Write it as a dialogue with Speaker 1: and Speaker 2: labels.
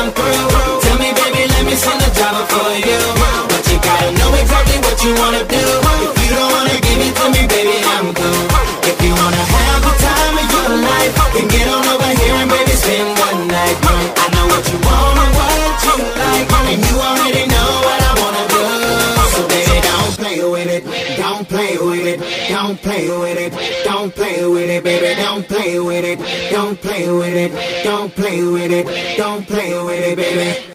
Speaker 1: I'm through. Tell me, baby, let me send a driver for you. But you gotta know exactly what you wanna do. If you don't wanna give it to me, baby, I'm cool. If you wanna have the time of your life, then get on over here and baby, spend one night. I know what you want and what you like, and you already know what I wanna do. So baby, don't play with it, don't play with it, don't play with it, don't play with it, baby, don't play with it, don't play with it, don't play with it, don't play with it, baby.